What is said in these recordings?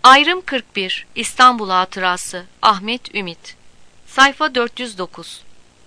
Ayrım 41 İstanbul Hatırası Ahmet Ümit Sayfa 409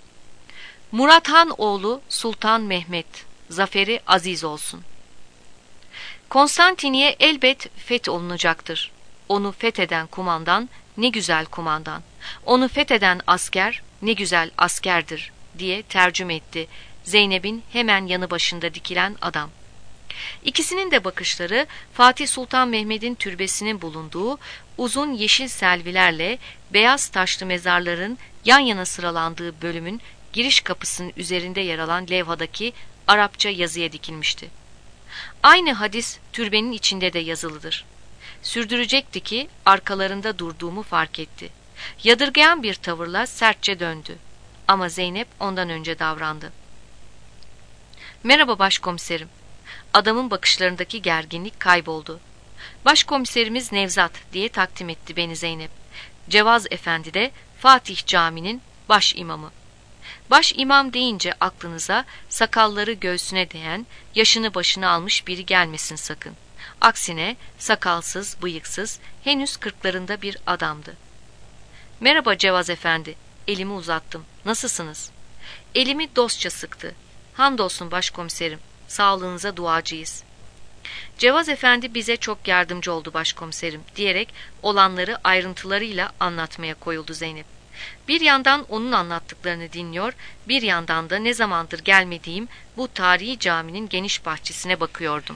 Murat Han oğlu Sultan Mehmet zaferi aziz olsun. Konstantiniye elbet fetholunacaktır. Onu fetheden kumandan ne güzel kumandan, onu fetheden asker ne güzel askerdir diye tercüme etti Zeynep'in hemen yanı başında dikilen adam. İkisinin de bakışları Fatih Sultan Mehmet'in türbesinin bulunduğu uzun yeşil selvilerle beyaz taşlı mezarların yan yana sıralandığı bölümün giriş kapısının üzerinde yer alan levhadaki Arapça yazıya dikilmişti. Aynı hadis türbenin içinde de yazılıdır. Sürdürecekti ki arkalarında durduğumu fark etti. Yadırgayan bir tavırla sertçe döndü. Ama Zeynep ondan önce davrandı. "Merhaba başkomiserim." Adamın bakışlarındaki gerginlik kayboldu. "Başkomiserimiz Nevzat" diye takdim etti beni Zeynep. Cevaz Efendi de Fatih Camii'nin baş imamı. Baş imam deyince aklınıza sakalları göğsüne değen, yaşını başına almış biri gelmesin sakın. Aksine sakalsız, bıyıksız, henüz kırklarında bir adamdı. "Merhaba Cevaz Efendi." Elimi uzattım. "Nasılsınız?" Elimi dostça sıktı. "Hamdolsun başkomiserim. Sağlığınıza duacıyız." "Cevaz Efendi bize çok yardımcı oldu başkomiserim" diyerek olanları ayrıntılarıyla anlatmaya koyuldu Zeynep. Bir yandan onun anlattıklarını dinliyor, bir yandan da ne zamandır gelmediğim bu tarihi caminin geniş bahçesine bakıyordum.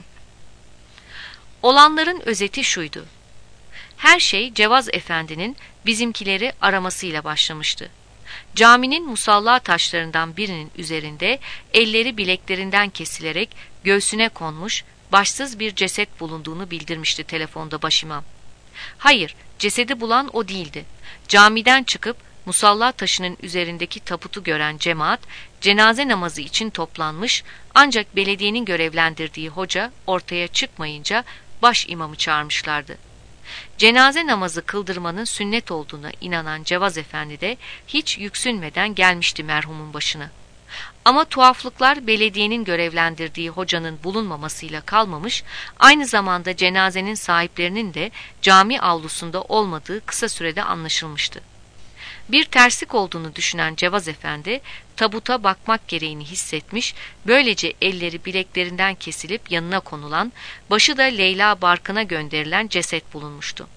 Olanların özeti şuydu. Her şey Cevaz Efendi'nin bizimkileri aramasıyla başlamıştı. Caminin musalla taşlarından birinin üzerinde elleri bileklerinden kesilerek göğsüne konmuş başsız bir ceset bulunduğunu bildirmişti telefonda başimam. Hayır, cesedi bulan o değildi. Camiden çıkıp musalla taşının üzerindeki taputu gören cemaat cenaze namazı için toplanmış, ancak belediyenin görevlendirdiği hoca ortaya çıkmayınca baş imamı çağırmışlardı. Cenaze namazı kıldırmanın sünnet olduğuna inanan Cevaz Efendi de hiç yüksünmeden gelmişti merhumun başına. Ama tuhaflıklar belediyenin görevlendirdiği hocanın bulunmamasıyla kalmamış, aynı zamanda cenazenin sahiplerinin de cami avlusunda olmadığı kısa sürede anlaşılmıştı. Bir terslik olduğunu düşünen Cevaz Efendi, tabuta bakmak gereğini hissetmiş, böylece elleri bileklerinden kesilip yanına konulan, başı da Leyla barkına gönderilen ceset bulunmuştu.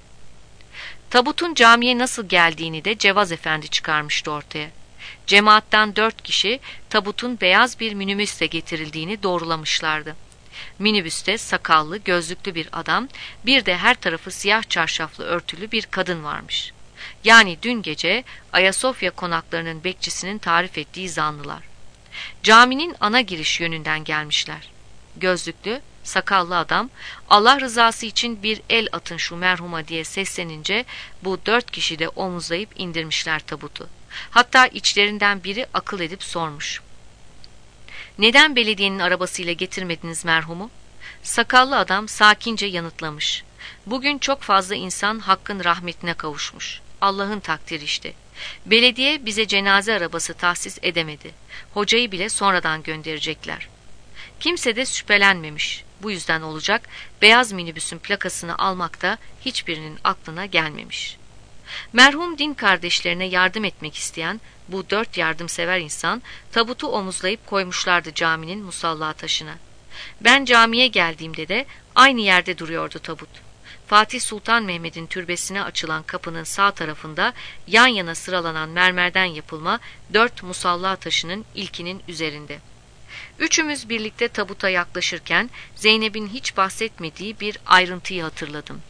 Tabutun camiye nasıl geldiğini de Cevaz Efendi çıkarmıştı ortaya. Cemaattan 4 kişi tabutun beyaz bir minibüsle getirildiğini doğrulamışlardı. Minibüste sakallı, gözlüklü bir adam, bir de her tarafı siyah çarşaflı örtülü bir kadın varmış. Yani dün gece Ayasofya konaklarının bekçisinin tarif ettiği zanlılar. Caminin ana giriş yönünden gelmişler. Gözlüklü, sakallı adam, "Allah rızası için bir el atın şu merhuma" diye seslenince bu 4 kişi de omuzlayıp indirmişler tabutu. Hatta içlerinden biri akıl edip sormuş. "Neden belediyenin arabasıyla getirmediniz merhumu?" Sakallı adam sakince yanıtlamış. "Bugün çok fazla insan Hakk'ın rahmetine kavuşmuş. Allah'ın takdiri işte. Belediye bize cenaze arabası tahsis edemedi. Hocayı bile sonradan gönderecekler." Kimse de şüphelenmemiş. Bu yüzden olacak, beyaz minibüsün plakasını almak da hiçbirinin aklına gelmemiş. Merhum din kardeşlerine yardım etmek isteyen bu 4 yardımsever insan tabutu omuzlayıp koymuşlardı caminin musalla taşına. Ben camiye geldiğimde de aynı yerde duruyordu tabut. Fatih Sultan Mehmet'in türbesine açılan kapının sağ tarafında yan yana sıralanan mermerden yapılma 4 musalla taşının ilkinin üzerinde. Üçümüz birlikte tabuta yaklaşırken Zeynep'in hiç bahsetmediği bir ayrıntıyı hatırladım.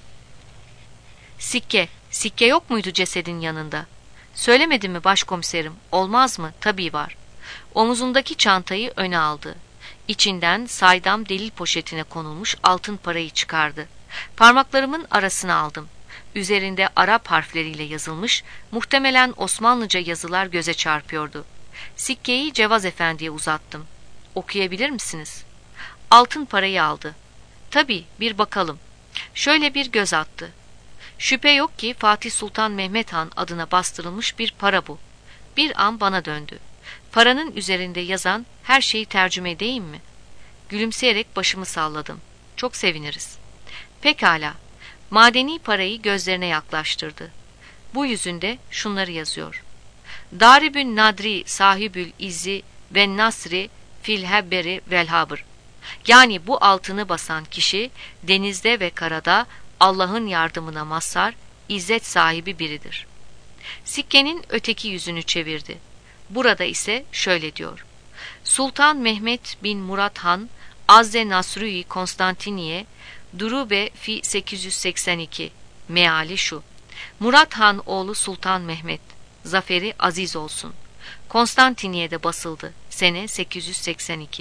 Sikke yok muydu cesedin yanında?" "Söylemedim mi başkomiserim? Olmaz mı? Tabii var." Omuzundaki çantayı öne aldı. İçinden saydam delil poşetine konulmuş altın parayı çıkardı. Parmaklarımın arasına aldım. Üzerinde Arap harfleriyle yazılmış, muhtemelen Osmanlıca yazılar göze çarpıyordu. Sikkeyi Cevaz Efendi'ye uzattım. "Okuyabilir misiniz?" Altın parayı aldı. "Tabii, bir bakalım." Şöyle bir göz attı. Şüphe yok ki Fatih Sultan Mehmet Han adına bastırılmış bir para bu. Bir an bana döndü. Paranın üzerinde yazan her şeyi tercüme edeyim mi? Gülümseyerek başımı salladım. "Çok seviniriz." "Pekala. Madeni parayı gözlerine yaklaştırdı. Bu yüzünde şunları yazıyor: Daribün nadri sahibül izzi ve nasri fil hebberi vel habr. Yani bu altını basan kişi denizde ve karada Allah'ın yardımına mazhar, izzet sahibi biridir. Sikkenin öteki yüzünü çevirdi. Burada ise şöyle diyor: Sultan Mehmet bin Murat Han Azze Nasrui Konstantiniye Durube fi 882. Meali şu: Murat Han oğlu Sultan Mehmet, zaferi aziz olsun. Konstantiniye'de basıldı. Sene 882.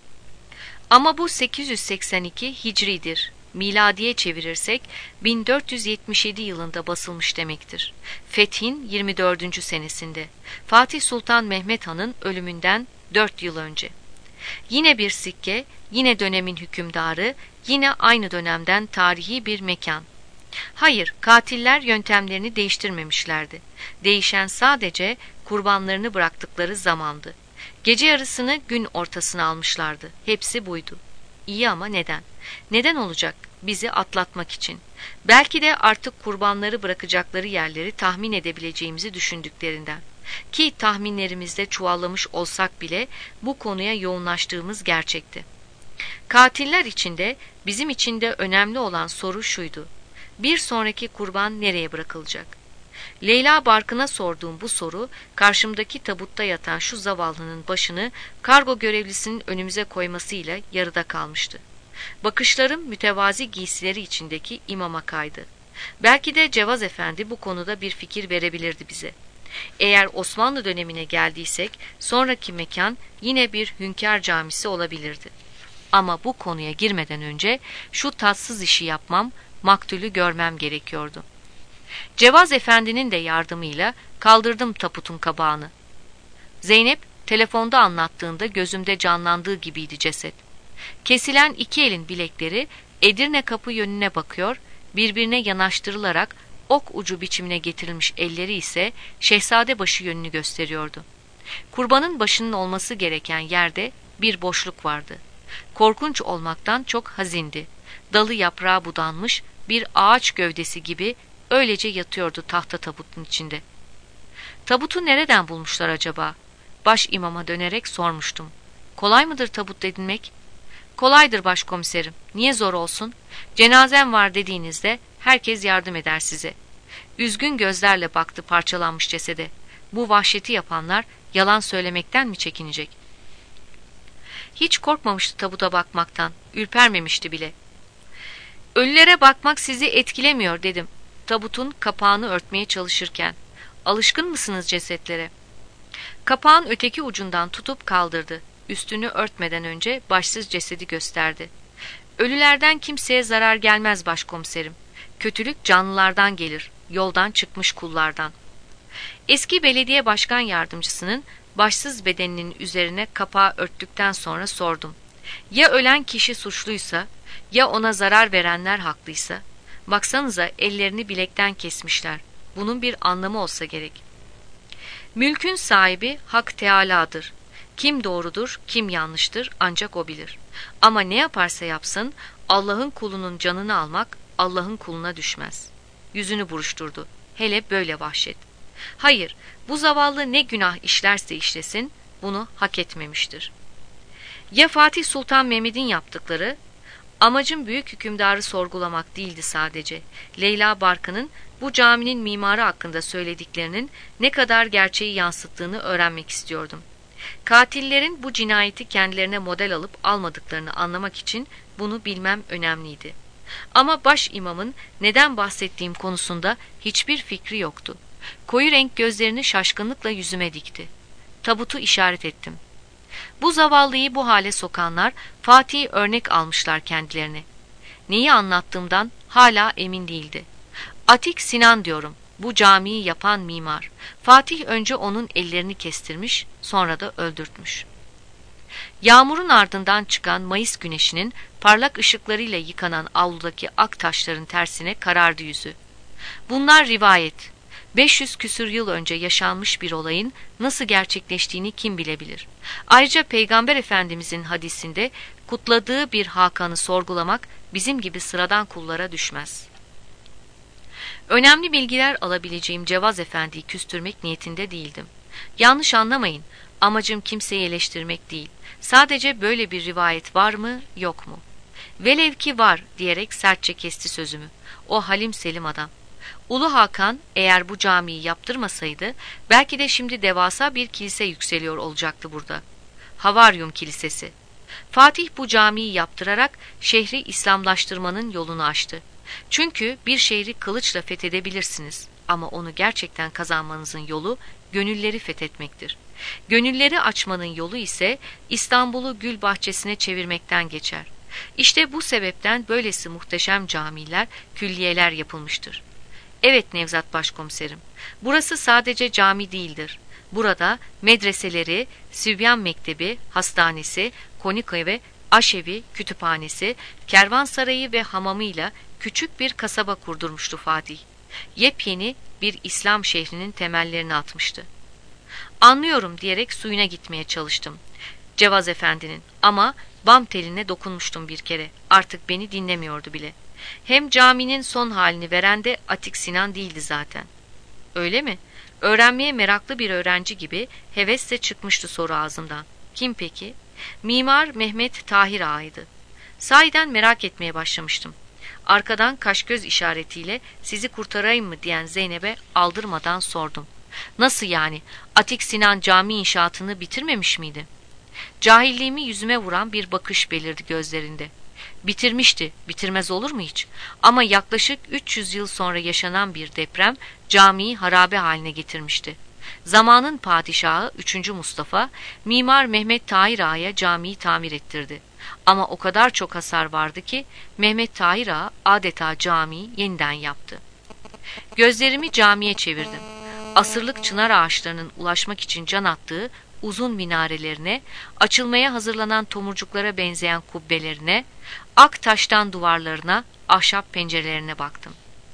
Ama bu 882 Hicri'dir. Miladiye çevirirsek 1477 yılında basılmış demektir. Fethin 24. senesinde. Fatih Sultan Mehmet Han'ın ölümünden 4 yıl önce. Yine bir sikke, yine dönemin hükümdarı, yine aynı dönemden tarihi bir mekan. Hayır, katiller yöntemlerini değiştirmemişlerdi. Değişen sadece kurbanlarını bıraktıkları zamandı. Gece yarısını gün ortasına almışlardı. Hepsi buydu. İyi ama neden? Neden olacak? Bizi atlatmak için. Belki de artık kurbanları bırakacakları yerleri tahmin edebileceğimizi düşündüklerinden. Ki tahminlerimizde çuvallamış olsak bile bu konuya yoğunlaştığımız gerçekti. Katiller içinde, bizim için de önemli olan soru şuydu: bir sonraki kurban nereye bırakılacak? Leyla Barkın'a sorduğum bu soru, karşımdaki tabutta yatan şu zavallının başını kargo görevlisinin önümüze koymasıyla yarıda kalmıştı. Bakışlarım mütevazi giysileri içindeki imama kaydı. Belki de Cevaz Efendi bu konuda bir fikir verebilirdi bize. Eğer Osmanlı dönemine geldiysek, sonraki mekan yine bir hünkâr camisi olabilirdi. Ama bu konuya girmeden önce şu tatsız işi yapmam, maktulü görmem gerekiyordu. Cevaz Efendi'nin de yardımıyla kaldırdım tabutun kabağını. Zeynep telefonda anlattığında gözümde canlandığı gibiydi ceset. Kesilen iki elin bilekleri Edirne kapı yönüne bakıyor, birbirine yanaştırılarak ok ucu biçimine getirilmiş elleri ise Şehzadebaşı yönünü gösteriyordu. Kurbanın başının olması gereken yerde bir boşluk vardı. Korkunç olmaktan çok hazindi. Dalı yaprağı budanmış bir ağaç gövdesi gibi öylece yatıyordu tahta tabutun içinde. Tabutu nereden bulmuşlar acaba? Baş imama dönerek sormuştum. Kolay mıdır tabut edinmek? Kolaydır başkomiserim. Niye zor olsun? Cenazem var dediğinizde herkes yardım eder size. Üzgün gözlerle baktı parçalanmış cesede. Bu vahşeti yapanlar yalan söylemekten mi çekinecek? Hiç korkmamıştı tabuta bakmaktan. Ürpermemişti bile. Ölülere bakmak sizi etkilemiyor dedim. Tabutun kapağını örtmeye çalışırken. Alışkın mısınız cesetlere? Kapağın öteki ucundan tutup kaldırdı. Üstünü örtmeden önce başsız cesedi gösterdi. Ölülerden kimseye zarar gelmez başkomiserim. Kötülük canlılardan gelir, yoldan çıkmış kullardan. Eski belediye başkan yardımcısının başsız bedeninin üzerine kapağı örttükten sonra sordum. Ya ölen kişi suçluysa, ya ona zarar verenler haklıysa? Baksanıza ellerini bilekten kesmişler. Bunun bir anlamı olsa gerek. Mülkün sahibi Hak Teâlâ'dır. Kim doğrudur, kim yanlıştır ancak o bilir. Ama ne yaparsa yapsın, Allah'ın kulunun canını almak Allah'ın kuluna düşmez. Yüzünü buruşturdu. Hele böyle vahşet. Hayır, bu zavallı ne günah işlerse işlesin, bunu hak etmemiştir. Ya Fatih Sultan Mehmet'in yaptıkları? Amacım büyük hükümdarı sorgulamak değildi sadece. Leyla Barkın'ın bu caminin mimarı hakkında söylediklerinin ne kadar gerçeği yansıttığını öğrenmek istiyordum. Katillerin bu cinayeti kendilerine model alıp almadıklarını anlamak için bunu bilmem önemliydi. Ama baş imamın neden bahsettiğim konusunda hiçbir fikri yoktu. Koyu renk gözlerini şaşkınlıkla yüzüme dikti. Tabutu işaret ettim. Bu zavallıyı bu hale sokanlar Fatih'i örnek almışlar kendilerine. Neyi anlattığımdan hala emin değildi. Atik Sinan diyorum. Bu camiyi yapan mimar. Fatih önce onun ellerini kestirmiş, sonra da öldürtmüş. Yağmurun ardından çıkan Mayıs güneşinin parlak ışıklarıyla yıkanan avludaki ak taşların tersine karardı yüzü. Bunlar rivayet. 500 küsür yıl önce yaşanmış bir olayın nasıl gerçekleştiğini kim bilebilir? Ayrıca Peygamber Efendimizin hadisinde kutladığı bir Hakan'ı sorgulamak bizim gibi sıradan kullara düşmez. Önemli bilgiler alabileceğim Cevaz Efendi'yi küstürmek niyetinde değildim. Yanlış anlamayın, amacım kimseyi eleştirmek değil. Sadece böyle bir rivayet var mı, yok mu? Velev ki var diyerek sertçe kesti sözümü. O halim selim adam. Ulu Hakan eğer bu camiyi yaptırmasaydı belki de şimdi devasa bir kilise yükseliyor olacaktı burada. Havaryum Kilisesi. Fatih bu camiyi yaptırarak şehri İslamlaştırmanın yolunu açtı. Çünkü bir şehri kılıçla fethedebilirsiniz ama onu gerçekten kazanmanızın yolu gönülleri fethetmektir. Gönülleri açmanın yolu ise İstanbul'u gül bahçesine çevirmekten geçer. İşte bu sebepten böylesi muhteşem camiler, külliyeler yapılmıştır. Evet Nevzat Başkomiserim, burası sadece cami değildir. Burada medreseleri, Sübyan Mektebi, hastanesi, konik aşevi, kütüphanesi, kervansarayı ve hamamıyla küçük bir kasaba kurdurmuştu Fatih. Yepyeni bir İslam şehrinin temellerini atmıştı. Anlıyorum diyerek suyuna gitmeye çalıştım. Cevaz Efendi'nin ama bam teline dokunmuştum bir kere. Artık beni dinlemiyordu bile. Hem caminin son halini veren de Atik Sinan değildi zaten. Öyle mi? Öğrenmeye meraklı bir öğrenci gibi hevesle çıkmıştı soru ağzımdan. Kim peki? Mimar Mehmet Tahir Ağa'ydı. Sahiden merak etmeye başlamıştım. Arkadan kaş göz işaretiyle sizi kurtarayım mı diyen Zeynep'e aldırmadan sordum. Nasıl yani? Atik Sinan cami inşaatını bitirmemiş miydi? Cahilliğimi yüzüme vuran bir bakış belirdi gözlerinde. Bitirmişti, bitirmez olur mu hiç? Ama yaklaşık 300 yıl sonra yaşanan bir deprem camiyi harabe haline getirmişti. Zamanın padişahı 3. Mustafa, Mimar Mehmet Tahir Ağa'ya camiyi tamir ettirdi. Ama o kadar çok hasar vardı ki Mehmet Tahir Ağa adeta camiyi yeniden yaptı. Gözlerimi camiye çevirdim. Asırlık çınar ağaçlarının ulaşmak için can attığı uzun minarelerine, açılmaya hazırlanan tomurcuklara benzeyen kubbelerine, ak taştan duvarlarına, ahşap pencerelerine baktım.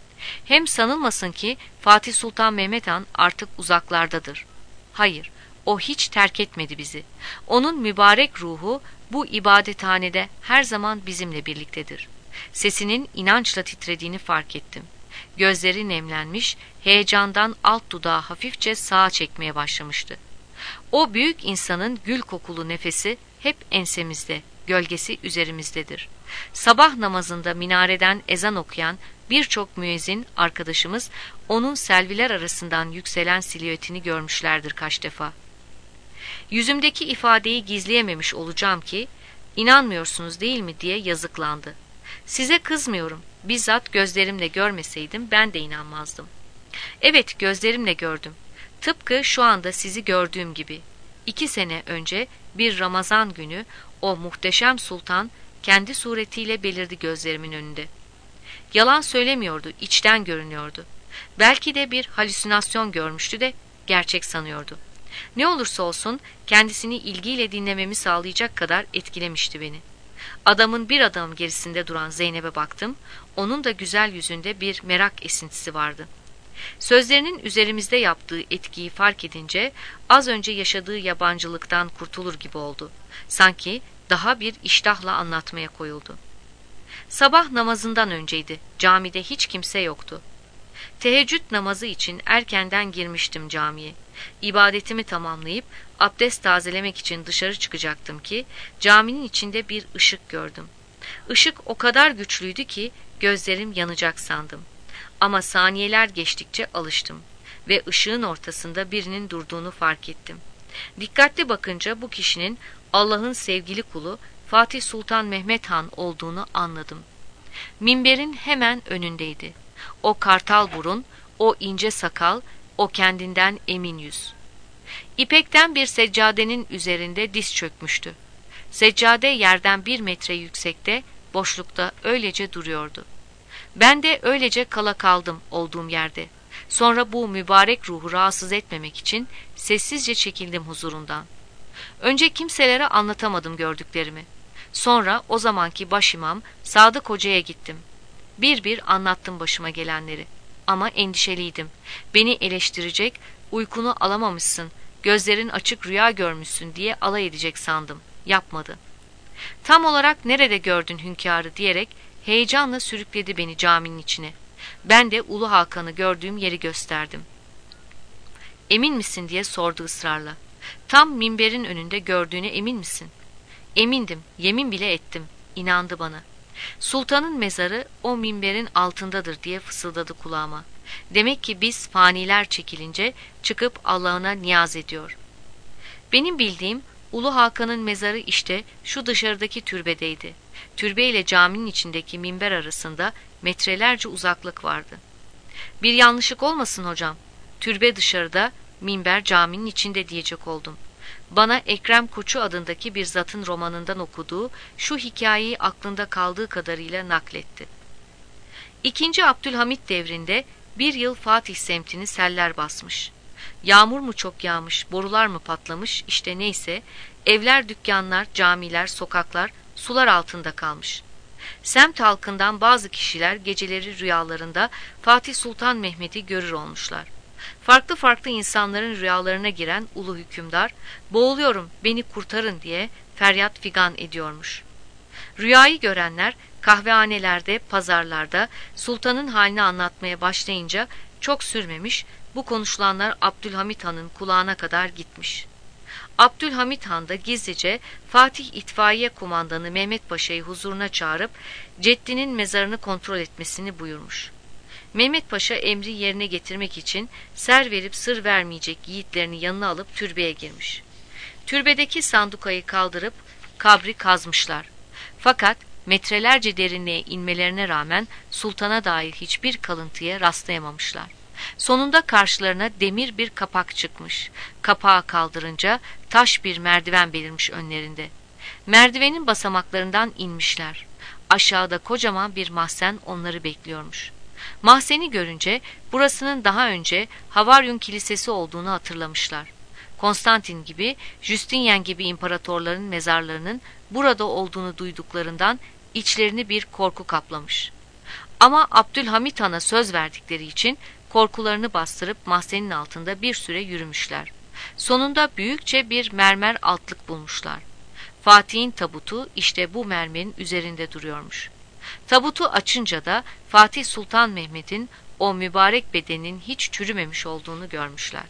Hem sanılmasın ki Fatih Sultan Mehmet Han artık uzaklardadır. Hayır, o hiç terk etmedi bizi. Onun mübarek ruhu bu ibadethanede her zaman bizimle birliktedir. Sesinin inançla titrediğini fark ettim. Gözleri nemlenmiş, heyecandan alt dudağı hafifçe sağa çekmeye başlamıştı. O büyük insanın gül kokulu nefesi hep ensemizde, gölgesi üzerimizdedir. Sabah namazında minareden ezan okuyan birçok müezzin arkadaşımız onun selviler arasından yükselen silüetini görmüşlerdir kaç defa. Yüzümdeki ifadeyi gizleyememiş olacağım ki, inanmıyorsunuz değil mi diye yazıklandı. Size kızmıyorum, bizzat gözlerimle görmeseydim ben de inanmazdım. Evet, gözlerimle gördüm. Tıpkı şu anda sizi gördüğüm gibi. 2 sene önce bir Ramazan günü o muhteşem sultan kendi suretiyle belirdi gözlerimin önünde. Yalan söylemiyordu, içten görünüyordu. Belki de bir halüsinasyon görmüştü de gerçek sanıyordu. Ne olursa olsun kendisini ilgiyle dinlememi sağlayacak kadar etkilemişti beni. Adamın bir adım gerisinde duran Zeynep'e baktım, onun da güzel yüzünde bir merak esintisi vardı. Sözlerinin üzerimizde yaptığı etkiyi fark edince az önce yaşadığı yabancılıktan kurtulur gibi oldu. Sanki daha bir iştahla anlatmaya koyuldu. Sabah namazından önceydi. Camide hiç kimse yoktu. Teheccüd namazı için erkenden girmiştim camiye. İbadetimi tamamlayıp abdest tazelemek için dışarı çıkacaktım ki caminin içinde bir ışık gördüm. Işık o kadar güçlüydü ki gözlerim yanacak sandım. Ama saniyeler geçtikçe alıştım ve ışığın ortasında birinin durduğunu fark ettim. Dikkatli bakınca bu kişinin Allah'ın sevgili kulu Fatih Sultan Mehmet Han olduğunu anladım. Minberin hemen önündeydi. O kartal burun, o ince sakal, o kendinden emin yüz. İpekten bir seccadenin üzerinde diz çökmüştü. Seccade yerden 1 metre yüksekte, boşlukta öylece duruyordu. Ben de öylece kala kaldım olduğum yerde. Sonra bu mübarek ruhu rahatsız etmemek için sessizce çekildim huzurundan. Önce kimselere anlatamadım gördüklerimi. Sonra o zamanki başimam Sadık Hoca'ya gittim. Bir bir anlattım başıma gelenleri. Ama endişeliydim. Beni eleştirecek, uykunu alamamışsın, gözlerin açık rüya görmüşsün diye alay edecek sandım. Yapmadı. Tam olarak nerede gördün hünkârı diyerek heyecanla sürükledi beni caminin içine. Ben de Ulu Hakan'ı gördüğüm yeri gösterdim. Emin misin diye sordu ısrarla. Tam minberin önünde gördüğüne emin misin? Emindim, yemin bile ettim. İnandı bana. Sultanın mezarı o minberin altındadır diye fısıldadı kulağıma. Demek ki biz faniler çekilince çıkıp Allah'ına niyaz ediyor. Benim bildiğim Ulu Hakan'ın mezarı işte şu dışarıdaki türbedeydi. Türbe ile caminin içindeki minber arasında metrelerce uzaklık vardı. Bir yanlışlık olmasın hocam. Türbe dışarıda, minber caminin içinde diyecek oldum. Bana Ekrem Koçu adındaki bir zatın romanından okuduğu şu hikayeyi aklında kaldığı kadarıyla nakletti. İkinci Abdülhamit devrinde bir yıl Fatih semtini seller basmış. Yağmur mu çok yağmış, borular mı patlamış, işte neyse, evler, dükkanlar, camiler, sokaklar sular altında kalmış. Semt halkından bazı kişiler geceleri rüyalarında Fatih Sultan Mehmet'i görür olmuşlar. Farklı farklı insanların rüyalarına giren ulu hükümdar, boğuluyorum beni kurtarın diye feryat figan ediyormuş. Rüyayı görenler kahvehanelerde, pazarlarda sultanın halini anlatmaya başlayınca çok sürmemiş, bu konuşulanlar Abdülhamit Han'ın kulağına kadar gitmiş. Abdülhamit Han da gizlice Fatih İtfaiye Kumandanı Mehmet Paşa'yı huzuruna çağırıp Ceddinin mezarını kontrol etmesini buyurmuş. Mehmet Paşa emri yerine getirmek için ser verip sır vermeyecek yiğitlerini yanına alıp türbeye girmiş. Türbedeki sandukayı kaldırıp kabri kazmışlar. Fakat metrelerce derinliğe inmelerine rağmen sultana dair hiçbir kalıntıya rastlayamamışlar. Sonunda karşılarına demir bir kapak çıkmış. Kapağı kaldırınca taş bir merdiven belirmiş önlerinde. Merdivenin basamaklarından inmişler. Aşağıda kocaman bir mahzen onları bekliyormuş. Mahzeni görünce burasının daha önce Havaryum Kilisesi olduğunu hatırlamışlar. Konstantin gibi, Justinian gibi imparatorların mezarlarının burada olduğunu duyduklarından içlerini bir korku kaplamış. Ama Abdülhamit Han'a söz verdikleri için korkularını bastırıp mahzenin altında bir süre yürümüşler. Sonunda büyükçe bir mermer altlık bulmuşlar. Fatih'in tabutu işte bu mermerin üzerinde duruyormuş. Tabutu açınca da Fatih Sultan Mehmet'in o mübarek bedeninin hiç çürümemiş olduğunu görmüşler.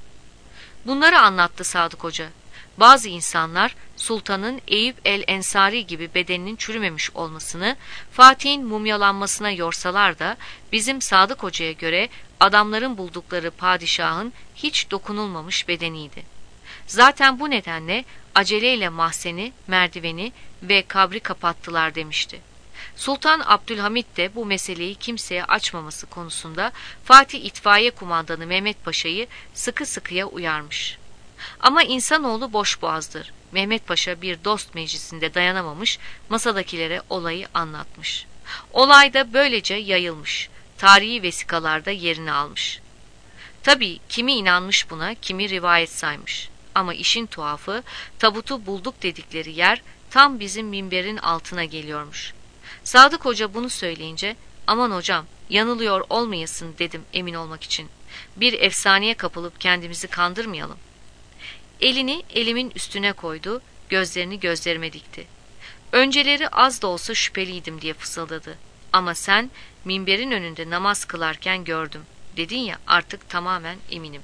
Bunları anlattı Sadık Hoca. Bazı insanlar Sultan'ın Eyüp el-Ensari gibi bedeninin çürümemiş olmasını, Fatih'in mumyalanmasına yorsalar da bizim Sadık Hoca'ya göre adamların buldukları padişahın hiç dokunulmamış bedeniydi. Zaten bu nedenle aceleyle mahzeni, merdiveni ve kabri kapattılar demişti. Sultan Abdülhamit de bu meseleyi kimseye açmaması konusunda Fatih İtfaiye Kumandanı Mehmet Paşa'yı sıkı sıkıya uyarmış. Ama insanoğlu boşboğazdır. Mehmet Paşa bir dost meclisinde dayanamamış, masadakilere olayı anlatmış. Olay da böylece yayılmış, tarihi vesikalarda yerini almış. Tabii kimi inanmış buna, kimi rivayet saymış. Ama işin tuhafı, tabutu bulduk dedikleri yer tam bizim minberin altına geliyormuş. Sadık Hoca bunu söyleyince, aman hocam yanılıyor olmayasın dedim emin olmak için. Bir efsaneye kapılıp kendimizi kandırmayalım. Elini elimin üstüne koydu, gözlerini gözlerime dikti. Önceleri az da olsa şüpheliydim diye fısıldadı. Ama sen minberin önünde namaz kılarken gördüm. Dedin ya, artık tamamen eminim.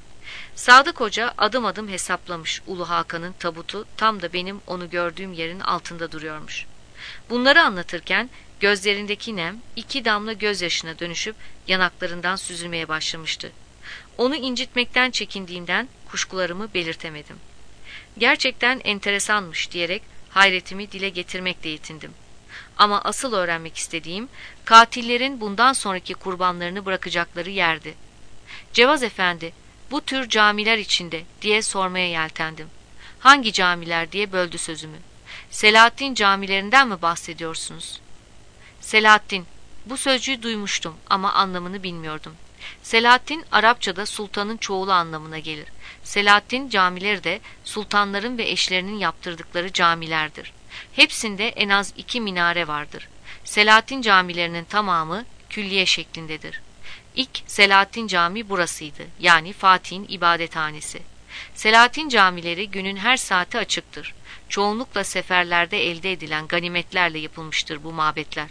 Sadık Hoca adım adım hesaplamış Ulu Hakan'ın tabutu tam da benim onu gördüğüm yerin altında duruyormuş. Bunları anlatırken gözlerindeki nem 2 damla gözyaşına dönüşüp yanaklarından süzülmeye başlamıştı. Onu incitmekten çekindiğimden kuşkularımı belirtemedim. Gerçekten enteresanmış diyerek hayretimi dile getirmekle yetindim. Ama asıl öğrenmek istediğim katillerin bundan sonraki kurbanlarını bırakacakları yerdi. Cevaz Efendi, bu tür camiler içinde diye sormaya yeltendim. Hangi camiler diye böldü sözümü. Selahaddin camilerinden mi bahsediyorsunuz? Selahaddin, bu sözcüğü duymuştum ama anlamını bilmiyordum. Selahaddin Arapçada sultanın çoğulu anlamına gelir. Selahaddin camileri de sultanların ve eşlerinin yaptırdıkları camilerdir. Hepsinde en az 2 minare vardır. Selahaddin camilerinin tamamı külliye şeklindedir. İlk Selahaddin Camii burasıydı, yani Fatih'in ibadethanesi. Selahaddin camileri günün her saati açıktır. Çoğunlukla seferlerde elde edilen ganimetlerle yapılmıştır bu mabetler.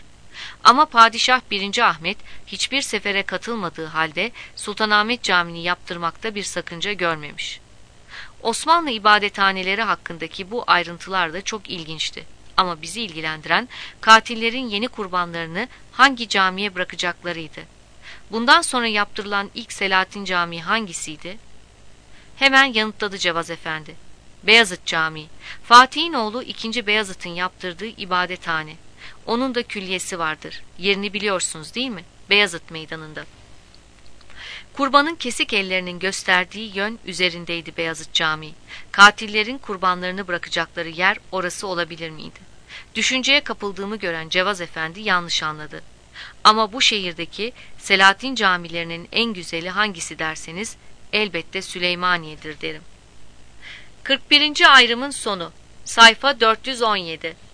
Ama Padişah 1. Ahmet hiçbir sefere katılmadığı halde Sultanahmet Camii'ni yaptırmakta bir sakınca görmemiş. Osmanlı ibadethaneleri hakkındaki bu ayrıntılar da çok ilginçti. Ama bizi ilgilendiren katillerin yeni kurbanlarını hangi camiye bırakacaklarıydı. Bundan sonra yaptırılan ilk Selahattin Camii hangisiydi? Hemen yanıtladı Cevaz Efendi. Beyazıt Camii. Fatih'in oğlu 2. Beyazıt'ın yaptırdığı ibadethane. Onun da külliyesi vardır. Yerini biliyorsunuz değil mi? Beyazıt Meydanı'nda. Kurbanın kesik ellerinin gösterdiği yön üzerindeydi Beyazıt Camii. Katillerin kurbanlarını bırakacakları yer orası olabilir miydi? Düşünceye kapıldığımı gören Cevaz Efendi yanlış anladı. Ama bu şehirdeki Selahattin camilerinin en güzeli hangisi derseniz elbette Süleymaniye'dir derim. 41. ayrımın sonu. Sayfa 417.